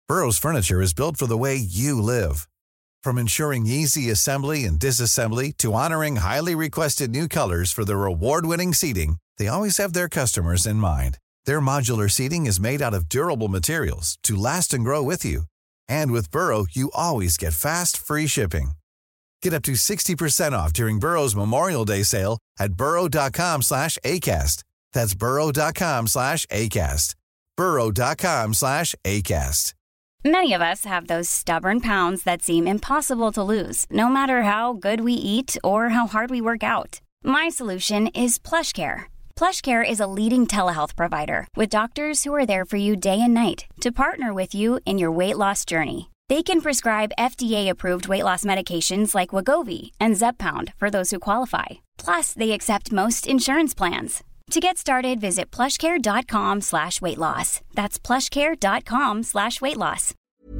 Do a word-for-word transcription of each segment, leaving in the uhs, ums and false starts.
Burrow's furniture is built for the way you live. From ensuring easy assembly and disassembly to honoring highly requested new colors for their award-winning seating, they always have their customers in mind. Their modular seating is made out of durable materials to last and grow with you. And with Burrow, you always get fast, free shipping. Get up to sixty percent off during Burrow's Memorial Day sale at burrow.com slash ACAST. That's burrow.com slash ACAST. burrow.com slash ACAST. Many of us have those stubborn pounds that seem impossible to lose, no matter how good we eat or how hard we work out. My solution is PlushCare. PlushCare is a leading telehealth provider with doctors who are there for you day and night to partner with you in your weight loss journey. They can prescribe F D A-approved weight loss medications like Wegovy and Zepbound for those who qualify. Plus, they accept most insurance plans. To get started, visit plushcare.com slash weight loss. That's plushcare.com slash weight loss.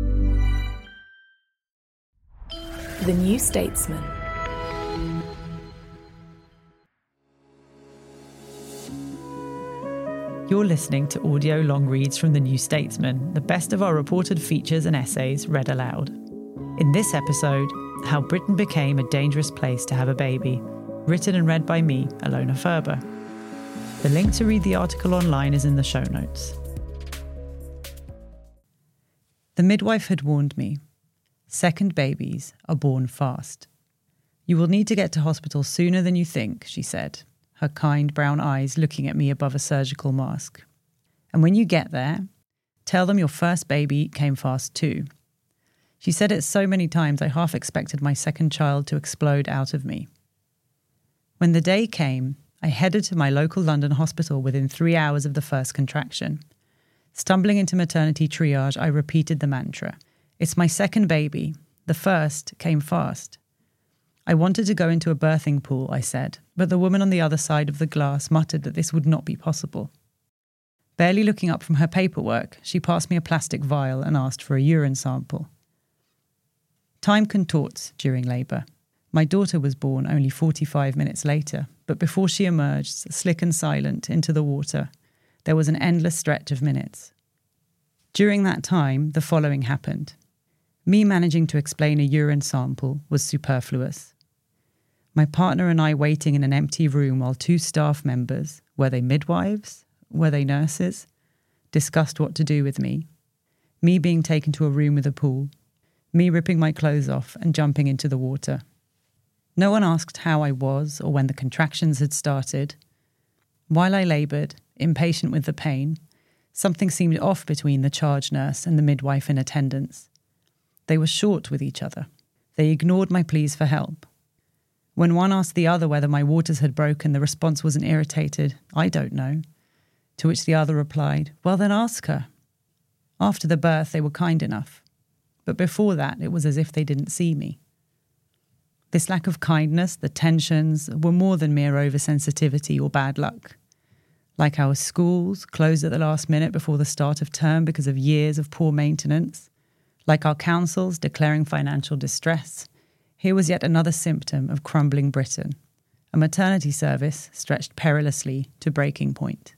The New Statesman. You're listening to audio long reads from The New Statesman, the best of our reported features and essays read aloud. In this episode, How Britain Became a Dangerous Place to Have a Baby, written and read by me, Alona Ferber. The link to read the article online is in the show notes. The midwife had warned me. Second babies are born fast. You will need to get to hospital sooner than you think, she said, her kind brown eyes looking at me above a surgical mask. And when you get there, tell them your first baby came fast too. She said it so many times I half expected my second child to explode out of me. When the day came, I headed to my local London hospital within three hours of the first contraction. Stumbling into maternity triage, I repeated the mantra. It's my second baby. The first came fast. I wanted to go into a birthing pool, I said, but the woman on the other side of the glass muttered that this would not be possible. Barely looking up from her paperwork, she passed me a plastic vial and asked for a urine sample. Time contorts during labour. My daughter was born only forty-five minutes later, but before she emerged, slick and silent, into the water, there was an endless stretch of minutes. During that time, the following happened. Me managing to explain a urine sample was superfluous. My partner and I waiting in an empty room while two staff members, were they midwives? Were they nurses? Discussed what to do with me. Me being taken to a room with a pool. Me ripping my clothes off and jumping into the water. No one asked how I was or when the contractions had started. While I laboured, impatient with the pain, something seemed off between the charge nurse and the midwife in attendance. They were short with each other. They ignored my pleas for help. When one asked the other whether my waters had broken, the response was an irritated, "I don't know," to which the other replied, "Well, then ask her." After the birth, they were kind enough. But before that, it was as if they didn't see me. This lack of kindness, the tensions, were more than mere oversensitivity or bad luck. Like our schools, closed at the last minute before the start of term because of years of poor maintenance. Like our councils declaring financial distress. Here was yet another symptom of crumbling Britain. A maternity service stretched perilously to breaking point.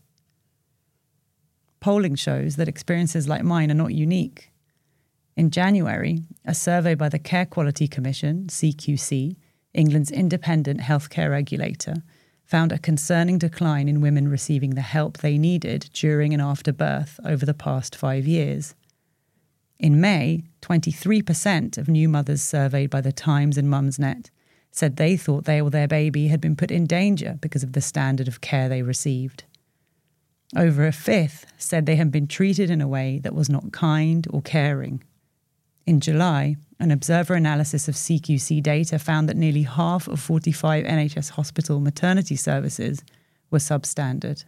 Polling shows that experiences like mine are not unique. In January, a survey by the Care Quality Commission, C Q C, England's independent healthcare regulator, found a concerning decline in women receiving the help they needed during and after birth over the past five years. In May, twenty-three percent of new mothers surveyed by The Times and Mumsnet said they thought they or their baby had been put in danger because of the standard of care they received. Over a fifth said they had been treated in a way that was not kind or caring. In July, an Observer analysis of C Q C data found that nearly half of forty-five N H S hospital maternity services were substandard.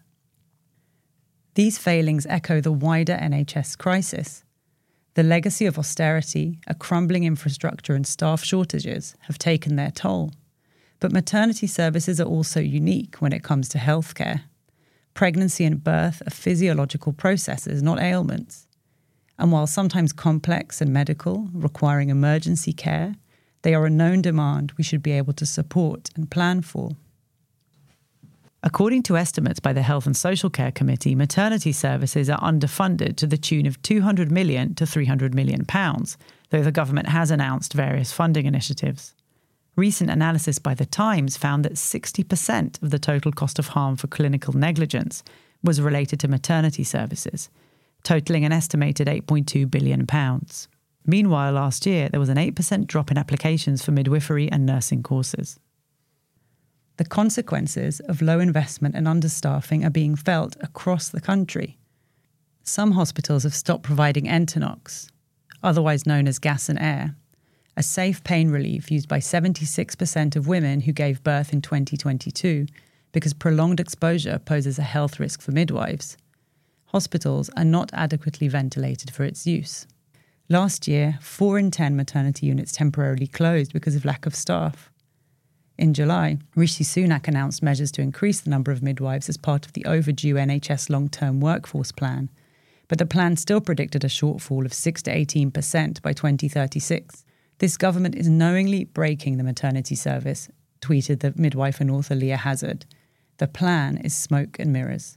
These failings echo the wider N H S crisis. The legacy of austerity, a crumbling infrastructure and staff shortages have taken their toll. But maternity services are also unique when it comes to healthcare. Pregnancy and birth are physiological processes, not ailments. And while sometimes complex and medical, requiring emergency care, they are a known demand we should be able to support and plan for. According to estimates by the Health and Social Care Committee, maternity services are underfunded to the tune of two hundred million to three hundred million pounds, though the government has announced various funding initiatives. Recent analysis by The Times found that sixty percent of the total cost of harm for clinical negligence was related to maternity services, totalling an estimated eight point two billion pounds. Meanwhile, last year, there was an eight percent drop in applications for midwifery and nursing courses. The consequences of low investment and understaffing are being felt across the country. Some hospitals have stopped providing Entonox, otherwise known as gas and air, a safe pain relief used by seventy-six percent of women who gave birth in twenty twenty-two, because prolonged exposure poses a health risk for midwives. Hospitals are not adequately ventilated for its use. Last year, four in ten maternity units temporarily closed because of lack of staff. In July, Rishi Sunak announced measures to increase the number of midwives as part of the overdue N H S long-term workforce plan, but the plan still predicted a shortfall of six to eighteen percent by twenty thirty-six. This government is knowingly breaking the maternity service, tweeted the midwife and author Leah Hazard. The plan is smoke and mirrors.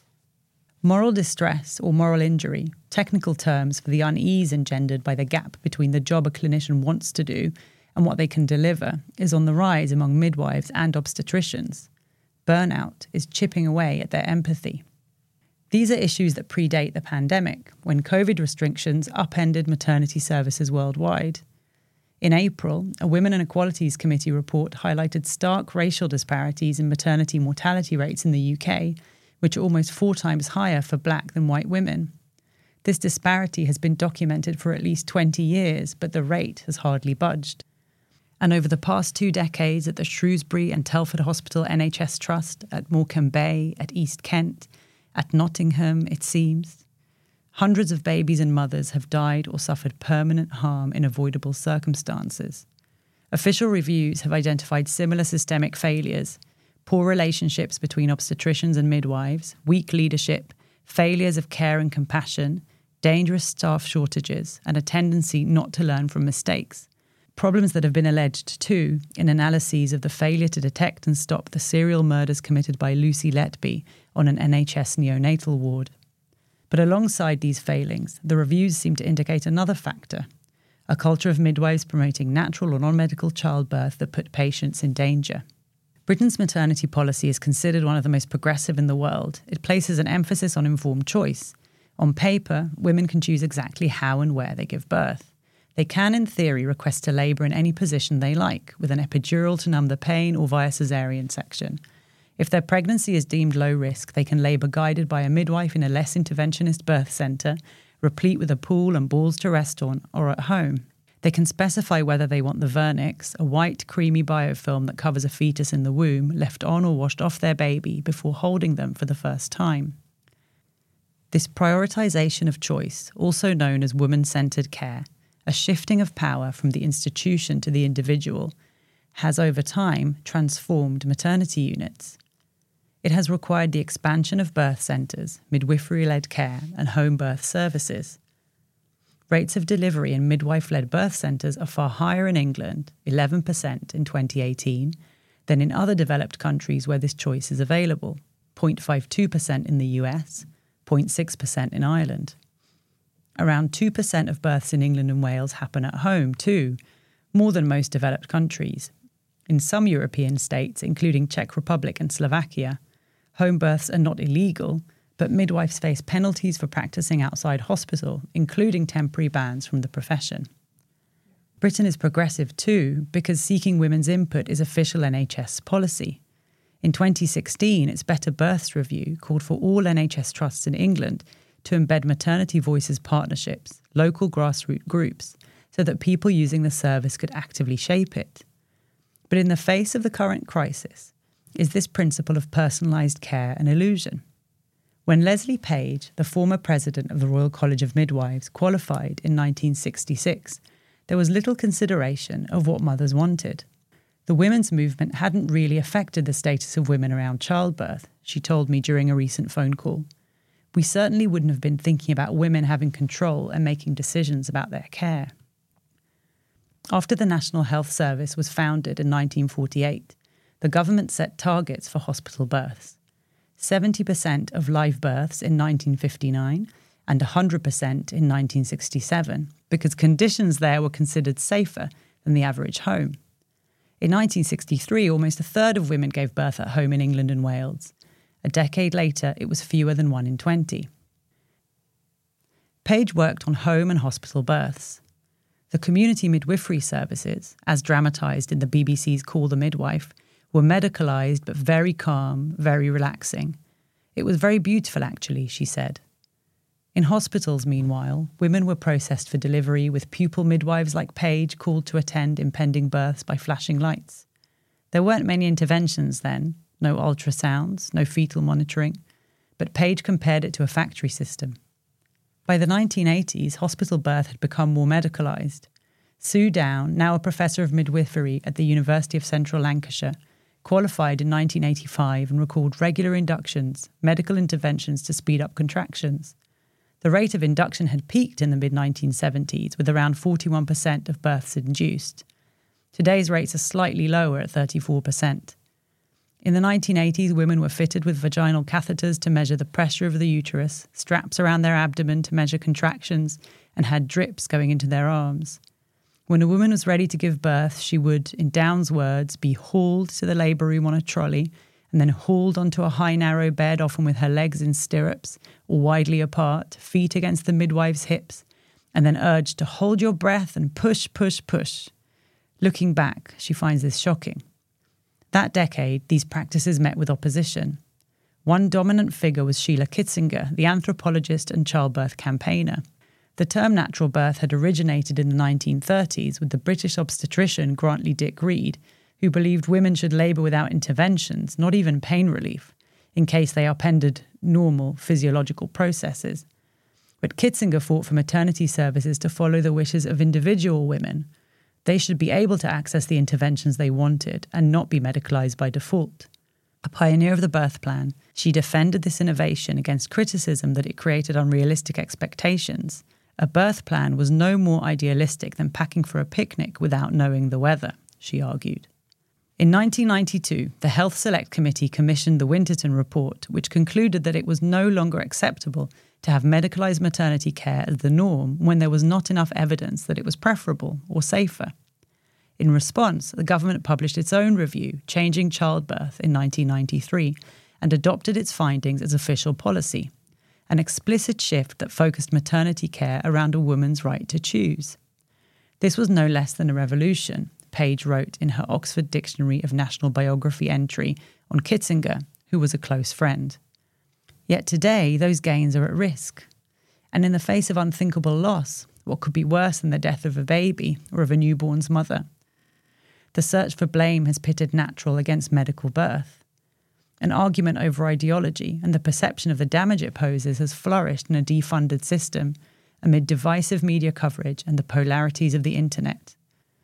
Moral distress or moral injury, technical terms for the unease engendered by the gap between the job a clinician wants to do and what they can deliver, is on the rise among midwives and obstetricians. Burnout is chipping away at their empathy. These are issues that predate the pandemic, when COVID restrictions upended maternity services worldwide. In April, a Women and Equalities Committee report highlighted stark racial disparities in maternity mortality rates in the U K, which are almost four times higher for black than white women. This disparity has been documented for at least twenty years, but the rate has hardly budged. And over the past two decades at the Shrewsbury and Telford Hospital N H S Trust, at Morecambe Bay, at East Kent, at Nottingham, it seems, hundreds of babies and mothers have died or suffered permanent harm in avoidable circumstances. Official reviews have identified similar systemic failures: poor relationships between obstetricians and midwives, weak leadership, failures of care and compassion, dangerous staff shortages, and a tendency not to learn from mistakes. Problems that have been alleged, too, in analyses of the failure to detect and stop the serial murders committed by Lucy Letby on an N H S neonatal ward. But alongside these failings, the reviews seem to indicate another factor: a culture of midwives promoting natural or non-medical childbirth that put patients in danger. Britain's maternity policy is considered one of the most progressive in the world. It places an emphasis on informed choice. On paper, women can choose exactly how and where they give birth. They can, in theory, request to labour in any position they like, with an epidural to numb the pain or via caesarean section. If their pregnancy is deemed low risk, they can labour guided by a midwife in a less interventionist birth centre, replete with a pool and balls to rest on, or at home. They can specify whether they want the vernix, a white, creamy biofilm that covers a fetus in the womb, left on or washed off their baby before holding them for the first time. This prioritisation of choice, also known as woman-centred care, a shifting of power from the institution to the individual, has over time transformed maternity units. It has required the expansion of birth centres, midwifery-led care and home birth services. Rates of delivery in midwife-led birth centres are far higher in England, eleven percent in twenty eighteen, than in other developed countries where this choice is available, zero point five two percent in the U S, zero point six percent in Ireland. Around two percent of births in England and Wales happen at home too, more than most developed countries. In some European states, including Czech Republic and Slovakia, home births are not illegal, but midwives face penalties for practising outside hospital, including temporary bans from the profession. Britain is progressive too, because seeking women's input is official N H S policy. In twenty sixteen, its Better Births Review called for all N H S trusts in England to embed maternity voices partnerships, local grassroots groups, so that people using the service could actively shape it. But in the face of the current crisis, is this principle of personalised care an illusion? When Leslie Page, the former president of the Royal College of Midwives, qualified in nineteen sixty-six, there was little consideration of what mothers wanted. The women's movement hadn't really affected the status of women around childbirth, she told me during a recent phone call. We certainly wouldn't have been thinking about women having control and making decisions about their care. After the National Health Service was founded in nineteen forty-eight, the government set targets for hospital births. seventy percent of live births in nineteen fifty-nine and one hundred percent in nineteen sixty-seven, because conditions there were considered safer than the average home. In nineteen sixty-three, almost a third of women gave birth at home in England and Wales. A decade later, it was fewer than one in twenty. Page worked on home and hospital births. The community midwifery services, as dramatised in the B B C's Call the Midwife, were medicalised but very calm, very relaxing. It was very beautiful, actually, she said. In hospitals, meanwhile, women were processed for delivery with pupil midwives like Page called to attend impending births by flashing lights. There weren't many interventions then, no ultrasounds, no fetal monitoring, but Page compared it to a factory system. By the nineteen eighties, hospital birth had become more medicalised. Sue Down, now a professor of midwifery at the University of Central Lancashire, qualified in nineteen eighty-five and recalled regular inductions, medical interventions to speed up contractions. The rate of induction had peaked in the mid nineteen seventies, with around forty-one percent of births induced. Today's rates are slightly lower at thirty-four percent. In the nineteen eighties, women were fitted with vaginal catheters to measure the pressure of the uterus, straps around their abdomen to measure contractions, and had drips going into their arms. When a woman was ready to give birth, she would, in Down's words, be hauled to the labour room on a trolley and then hauled onto a high narrow bed, often with her legs in stirrups or widely apart, feet against the midwife's hips, and then urged to hold your breath and push, push, push. Looking back, she finds this shocking. That decade, these practices met with opposition. One dominant figure was Sheila Kitzinger, the anthropologist and childbirth campaigner. The term natural birth had originated in the nineteen thirties with the British obstetrician Grantley Dick Reed, who believed women should labour without interventions, not even pain relief, in case they upended normal physiological processes. But Kitzinger fought for maternity services to follow the wishes of individual women. They should be able to access the interventions they wanted and not be medicalised by default. A pioneer of the birth plan, she defended this innovation against criticism that it created unrealistic expectations. A birth plan was no more idealistic than packing for a picnic without knowing the weather, she argued. In nineteen ninety-two, the Health Select Committee commissioned the Winterton Report, which concluded that it was no longer acceptable to have medicalised maternity care as the norm when there was not enough evidence that it was preferable or safer. In response, the government published its own review, Changing Childbirth, in nineteen ninety-three, and adopted its findings as official policy, an explicit shift that focused maternity care around a woman's right to choose. This was no less than a revolution, Page wrote in her Oxford Dictionary of National Biography entry on Kitzinger, who was a close friend. Yet today, those gains are at risk. And in the face of unthinkable loss, what could be worse than the death of a baby or of a newborn's mother? The search for blame has pitted natural against medical birth. An argument over ideology and the perception of the damage it poses has flourished in a defunded system amid divisive media coverage and the polarities of the internet.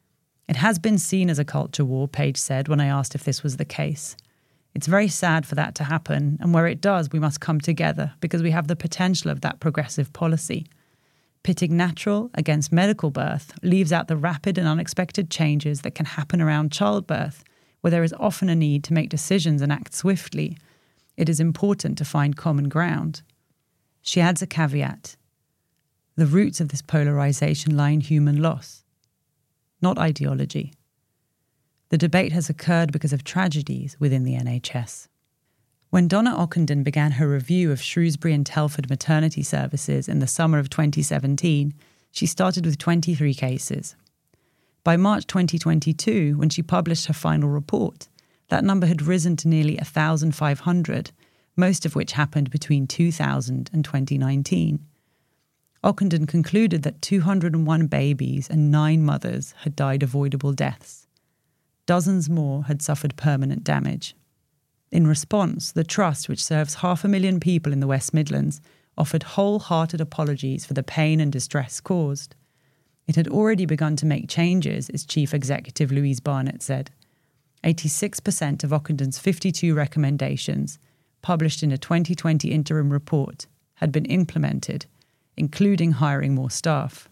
It has been seen as a culture war, Page said when I asked if this was the case. It's very sad for that to happen, and where it does, we must come together because we have the potential of that progressive policy. Pitting natural against medical birth leaves out the rapid and unexpected changes that can happen around childbirth, where there is often a need to make decisions and act swiftly. It is important to find common ground. She adds a caveat. The roots of this polarisation lie in human loss, not ideology. The debate has occurred because of tragedies within the N H S. When Donna Ockenden began her review of Shrewsbury and Telford maternity services in the summer of twenty seventeen, she started with twenty-three cases. By March twenty twenty-two, when she published her final report, that number had risen to nearly one thousand five hundred, most of which happened between two thousand and twenty nineteen. Ockenden concluded that two hundred one babies and nine mothers had died avoidable deaths. Dozens more had suffered permanent damage. In response, the Trust, which serves half a million people in the West Midlands, offered wholehearted apologies for the pain and distress caused. It had already begun to make changes, its chief executive Louise Barnett said. eighty-six percent of Ockenden's fifty-two recommendations, published in a twenty twenty interim report, had been implemented, including hiring more staff.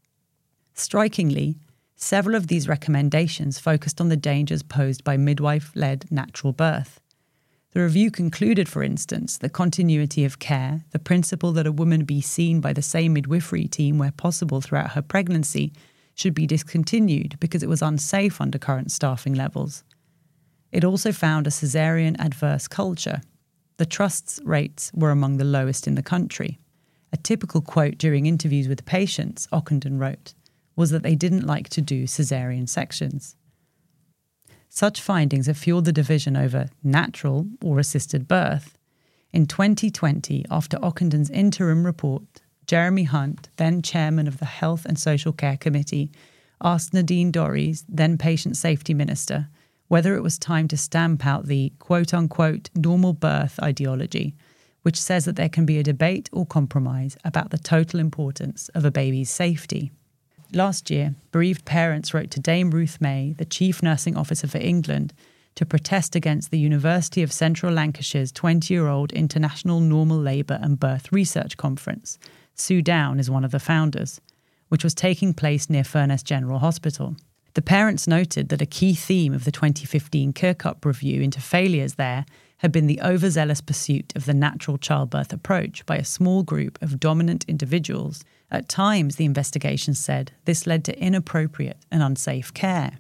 Strikingly, several of these recommendations focused on the dangers posed by midwife-led natural birth. The review concluded, for instance, that continuity of care, the principle that a woman be seen by the same midwifery team where possible throughout her pregnancy, should be discontinued because it was unsafe under current staffing levels. It also found a caesarean adverse culture. The trust's rates were among the lowest in the country. A typical quote during interviews with patients, Ockenden wrote, was that they didn't like to do caesarean sections. Such findings have fueled the division over natural or assisted birth. In twenty twenty, after Ockenden's interim report, Jeremy Hunt, then chairman of the Health and Social Care Committee, asked Nadine Dorries, then Patient Safety Minister, whether it was time to stamp out the quote-unquote normal birth ideology, which says that there can be a debate or compromise about the total importance of a baby's safety. Last year, bereaved parents wrote to Dame Ruth May, the Chief Nursing Officer for England, to protest against the University of Central Lancashire's twenty-year-old International Normal Labour and Birth Research Conference. Sue Down is one of the founders, which was taking place near Furness General Hospital. The parents noted that a key theme of the twenty fifteen Kirkup review into failures there had been the overzealous pursuit of the natural childbirth approach by a small group of dominant individuals. At times, the investigation said, this led to inappropriate and unsafe care.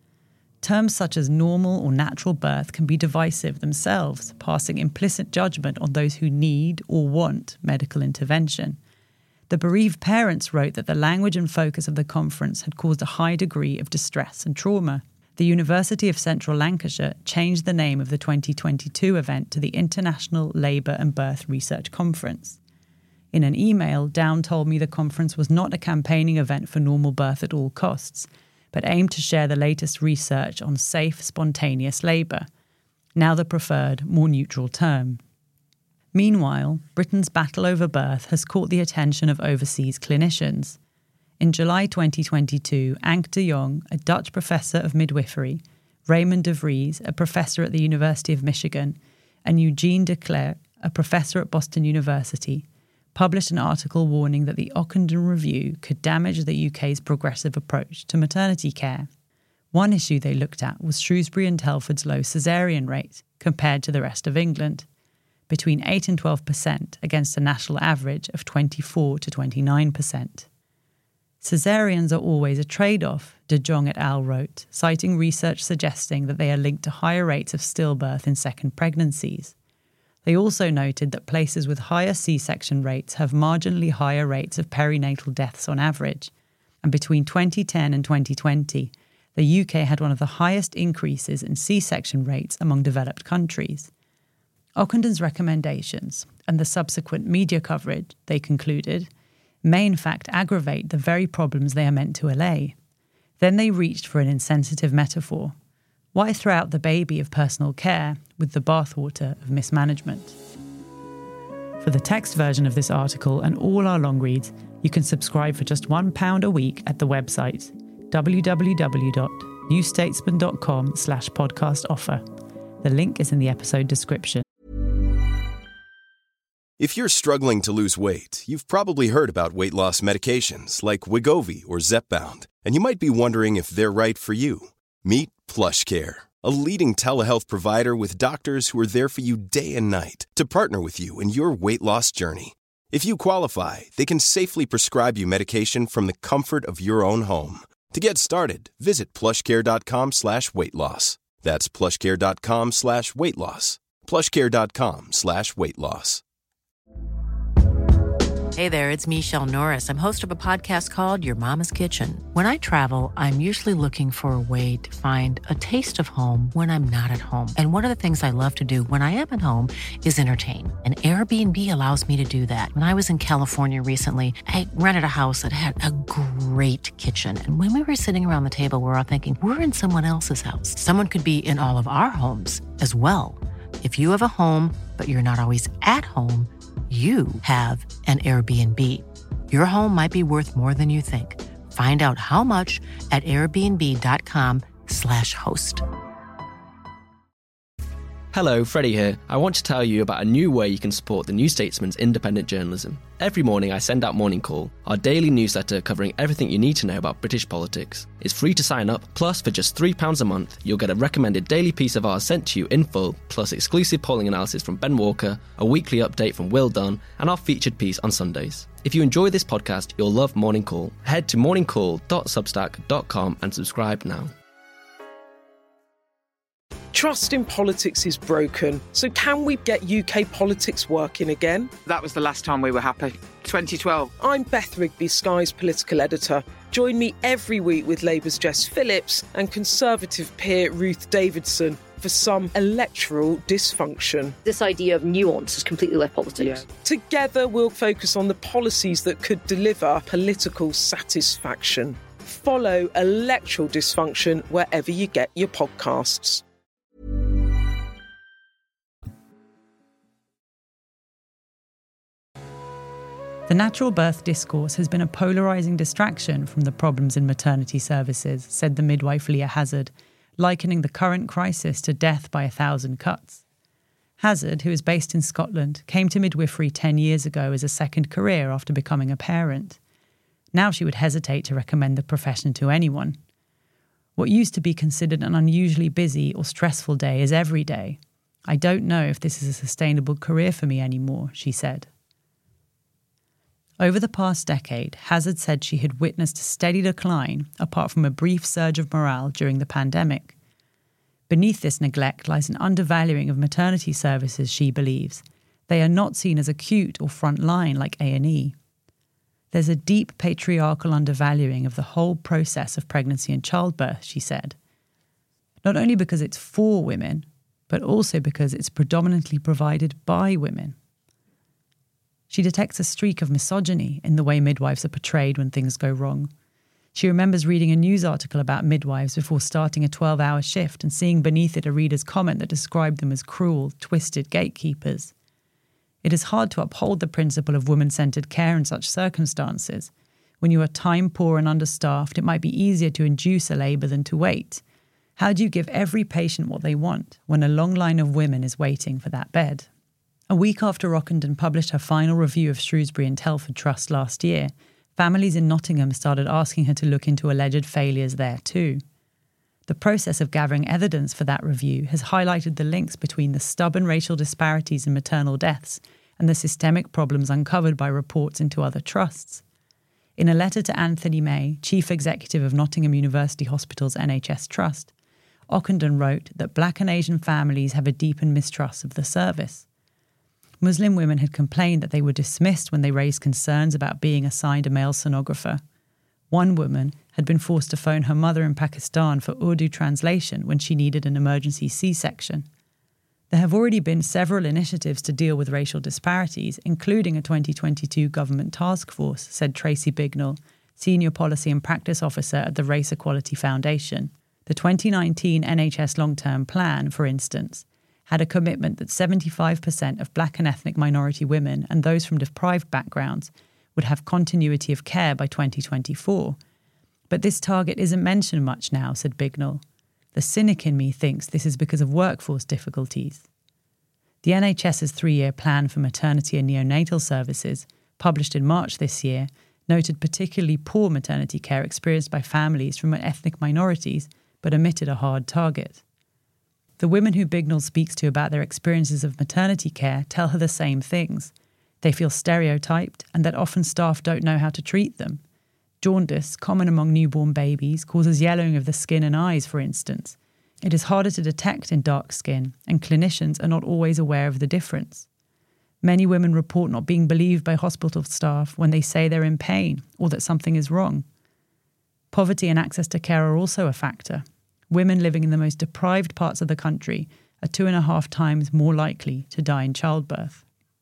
Terms such as normal or natural birth can be divisive themselves, passing implicit judgment on those who need or want medical intervention. The bereaved parents wrote that the language and focus of the conference had caused a high degree of distress and trauma. The University of Central Lancashire changed the name of the twenty twenty-two event to the International Labour and Birth Research Conference. In an email, Down told me the conference was not a campaigning event for normal birth at all costs, but aimed to share the latest research on safe, spontaneous labour, now the preferred, more neutral term. Meanwhile, Britain's battle over birth has caught the attention of overseas clinicians. In July twenty twenty-two, Anke de Jong, a Dutch professor of midwifery, Raymond de Vries, a professor at the University of Michigan, and Eugene de Clercq, a professor at Boston University, published an article warning that the Ockenden Review could damage the U K's progressive approach to maternity care. One issue they looked at was Shrewsbury and Telford's low caesarean rate compared to the rest of England, between eight and twelve percent against a national average of twenty-four to twenty-nine percent. Caesareans are always a trade-off, de Jong et al. Wrote, citing research suggesting that they are linked to higher rates of stillbirth in second pregnancies. They also noted that places with higher C-section rates have marginally higher rates of perinatal deaths on average, and between twenty ten and twenty twenty, the U K had one of the highest increases in C-section rates among developed countries. Ockenden's recommendations, and the subsequent media coverage, they concluded, may in fact aggravate the very problems they are meant to allay. Then they reached for an insensitive metaphor. Why throw out the baby of personal care with the bathwater of mismanagement? For the text version of this article and all our long reads, you can subscribe for just one pound a week at the website w w w dot new statesman dot com slash podcast offer. The link is in the episode description. If you're struggling to lose weight, you've probably heard about weight loss medications like Wegovy or Zepbound, and you might be wondering if they're right for you. Meet PlushCare, a leading telehealth provider with doctors who are there for you day and night to partner with you in your weight loss journey. If you qualify, they can safely prescribe you medication from the comfort of your own home. To get started, visit plushcare.com slash weight loss. That's plushcare.com slash weight loss. plushcare.com slash weight loss. Hey there, it's Michelle Norris. I'm host of a podcast called Your Mama's Kitchen. When I travel, I'm usually looking for a way to find a taste of home when I'm not at home. And one of the things I love to do when I am at home is entertain. And Airbnb allows me to do that. When I was in California recently, I rented a house that had a great kitchen. And when we were sitting around the table, we were all thinking, we're in someone else's house. Someone could be in all of our homes as well. If you have a home, but you're not always at home, you have an Airbnb. Your home might be worth more than you think. Find out how much at airbnb.com slash host. Hello, Freddie here. I want to tell you about a new way you can support the New Statesman's independent journalism. Every morning I send out Morning Call, our daily newsletter covering everything you need to know about British politics. It's free to sign up, plus for just three pounds a month, you'll get a recommended daily piece of ours sent to you in full, plus exclusive polling analysis from Ben Walker, a weekly update from Will Dunn, and our featured piece on Sundays. If you enjoy this podcast, you'll love Morning Call. Head to morning call dot substack dot com and subscribe now. Trust in politics is broken, so can we get U K politics working again? That was the last time we were happy. twenty twelve. I'm Beth Rigby, Sky's political editor. Join me every week with Labour's Jess Phillips and Conservative peer Ruth Davidson for some electoral dysfunction. This idea of nuance has completely left politics. Yeah. Together we'll focus on the policies that could deliver political satisfaction. Follow Electoral Dysfunction wherever you get your podcasts. The natural birth discourse has been a polarising distraction from the problems in maternity services, said the midwife Leah Hazard, likening the current crisis to death by a thousand cuts. Hazard, who is based in Scotland, came to midwifery ten years ago as a second career after becoming a parent. Now she would hesitate to recommend the profession to anyone. What used to be considered an unusually busy or stressful day is every day. I don't know if this is a sustainable career for me anymore, she said. Over the past decade, Hazard said she had witnessed a steady decline, apart from a brief surge of morale during the pandemic. Beneath this neglect lies an undervaluing of maternity services, she believes. They are not seen as acute or frontline like A and E. There's a deep patriarchal undervaluing of the whole process of pregnancy and childbirth, she said. Not only because it's for women, but also because it's predominantly provided by women. She detects a streak of misogyny in the way midwives are portrayed when things go wrong. She remembers reading a news article about midwives before starting a twelve-hour shift and seeing beneath it a reader's comment that described them as cruel, twisted gatekeepers. It is hard to uphold the principle of woman-centred care in such circumstances. When you are time-poor and understaffed, it might be easier to induce a labour than to wait. How do you give every patient what they want when a long line of women is waiting for that bed? A week after Ockenden published her final review of Shrewsbury and Telford Trust last year, families in Nottingham started asking her to look into alleged failures there too. The process of gathering evidence for that review has highlighted the links between the stubborn racial disparities in maternal deaths and the systemic problems uncovered by reports into other trusts. In a letter to Anthony May, Chief Executive of Nottingham University Hospital's N H S Trust, Ockenden wrote that Black and Asian families have a deepened mistrust of the service. Muslim women had complained that they were dismissed when they raised concerns about being assigned a male sonographer. One woman had been forced to phone her mother in Pakistan for Urdu translation when she needed an emergency C-section. There have already been several initiatives to deal with racial disparities, including a twenty twenty-two government task force, said Tracy Bignell, Senior Policy and Practice Officer at the Race Equality Foundation. The twenty nineteen N H S long-term plan, for instance, had a commitment that seventy-five percent of Black and ethnic minority women and those from deprived backgrounds would have continuity of care by twenty twenty-four. But this target isn't mentioned much now, said Bignell. The cynic in me thinks this is because of workforce difficulties. The NHS's three-year plan for maternity and neonatal services, published in March this year, noted particularly poor maternity care experienced by families from ethnic minorities, but omitted a hard target. The women who Bignell speaks to about their experiences of maternity care tell her the same things. They feel stereotyped and that often staff don't know how to treat them. Jaundice, common among newborn babies, causes yellowing of the skin and eyes, for instance. It is harder to detect in dark skin, and clinicians are not always aware of the difference. Many women report not being believed by hospital staff when they say they're in pain or that something is wrong. Poverty and access to care are also a factor. Women living in the most deprived parts of the country are two and a half times more likely to die in childbirth.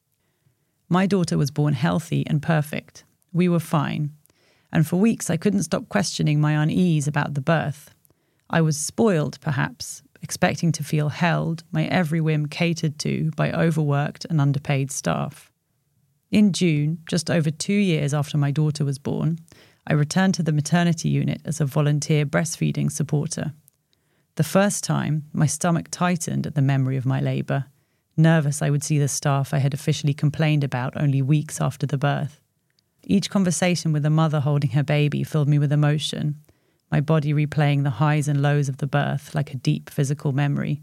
My daughter was born healthy and perfect. We were fine. And for weeks I couldn't stop questioning my unease about the birth. I was spoiled, perhaps, expecting to feel held, my every whim catered to by overworked and underpaid staff. In June, just over two years after my daughter was born, I returned to the maternity unit as a volunteer breastfeeding supporter. The first time, my stomach tightened at the memory of my labour. Nervous I would see the staff I had officially complained about only weeks after the birth. Each conversation with a mother holding her baby filled me with emotion, my body replaying the highs and lows of the birth like a deep physical memory.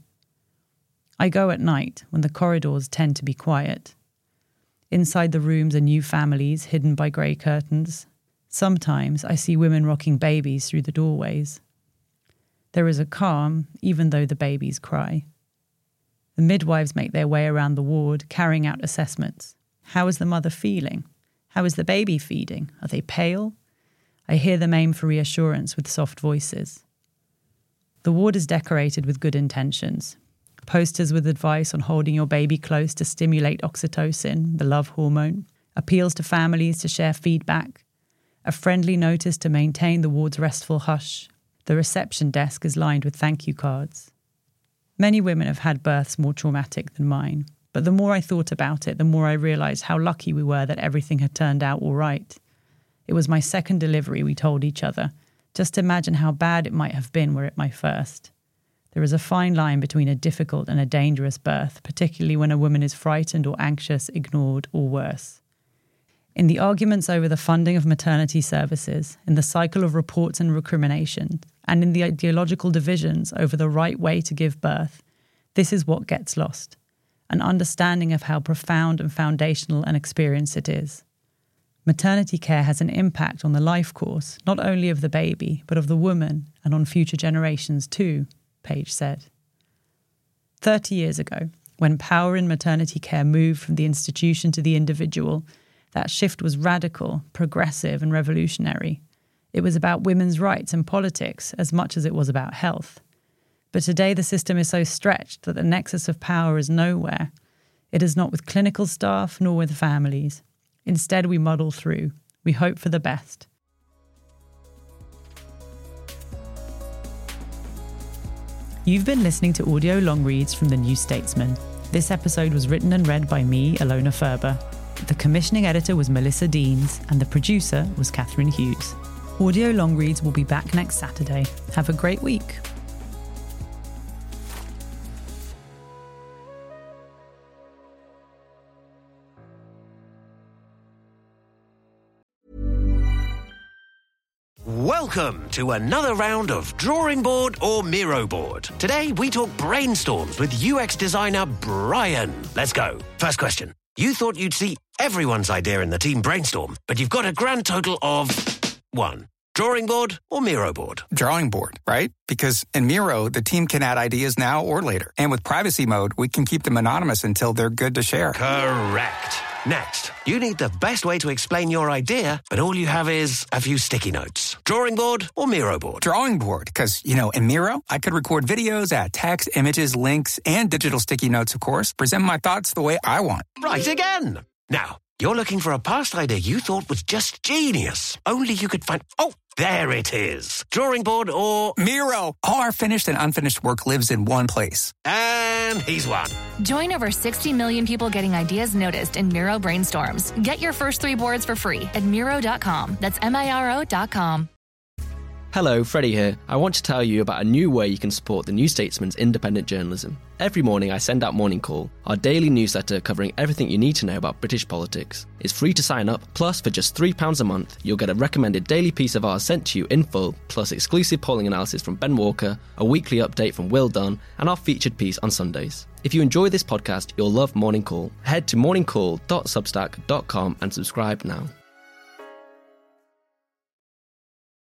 I go at night when the corridors tend to be quiet. Inside the rooms are new families hidden by grey curtains. Sometimes I see women rocking babies through the doorways. There is a calm, even though the babies cry. The midwives make their way around the ward, carrying out assessments. How is the mother feeling? How is the baby feeding? Are they pale? I hear them aim for reassurance with soft voices. The ward is decorated with good intentions. Posters with advice on holding your baby close to stimulate oxytocin, the love hormone. Appeals to families to share feedback. A friendly notice to maintain the ward's restful hush. The reception desk is lined with thank you cards. Many women have had births more traumatic than mine, but the more I thought about it, the more I realised how lucky we were that everything had turned out all right. It was my second delivery, we told each other. Just imagine how bad it might have been were it my first. There is a fine line between a difficult and a dangerous birth, particularly when a woman is frightened or anxious, ignored, or worse. In the arguments over the funding of maternity services, in the cycle of reports and recrimination, and in the ideological divisions over the right way to give birth, this is what gets lost, an understanding of how profound and foundational an experience it is. Maternity care has an impact on the life course, not only of the baby, but of the woman and on future generations too, Page said. Thirty years ago, when power in maternity care moved from the institution to the individual, that shift was radical, progressive, and revolutionary. It was about women's rights and politics as much as it was about health. But today the system is so stretched that the nexus of power is nowhere. It is not with clinical staff nor with families. Instead, we muddle through. We hope for the best. You've been listening to audio long reads from The New Statesman. This episode was written and read by me, Alona Ferber. The commissioning editor was Melissa Deans, and the producer was Catherine Hughes. Audio long reads will be back next Saturday. Have a great week. Welcome to another round of Drawing Board or Miro Board. Today we talk brainstorms with U X designer Brian. Let's go. First question. You thought you'd see everyone's idea in the team brainstorm, but you've got a grand total of one. Drawing board or Miro board? Drawing board, right? Because in Miro, the team can add ideas now or later. And with privacy mode, we can keep them anonymous until they're good to share. Correct. Next, you need the best way to explain your idea, but all you have is a few sticky notes. Drawing board or Miro board? Drawing board, because, you know, in Miro, I could record videos, add text, images, links, and digital sticky notes, of course, present my thoughts the way I want. Right again. Now, you're looking for a past idea you thought was just genius. Only you could find... Oh, there it is. Drawing board or... Miro. All our finished and unfinished work lives in one place. And he's won. Join over sixty million people getting ideas noticed in Miro Brainstorms. Get your first three boards for free at Miro dot com. That's M I R O dot com. Hello, Freddie here. I want to tell you about a new way you can support The New Statesman's independent journalism. Every morning I send out Morning Call, our daily newsletter covering everything you need to know about British politics. It's free to sign up, plus for just three pounds a month, you'll get a recommended daily piece of ours sent to you in full, plus exclusive polling analysis from Ben Walker, a weekly update from Will Dunn, and our featured piece on Sundays. If you enjoy this podcast, you'll love Morning Call. Head to morning call dot substack dot com and subscribe now.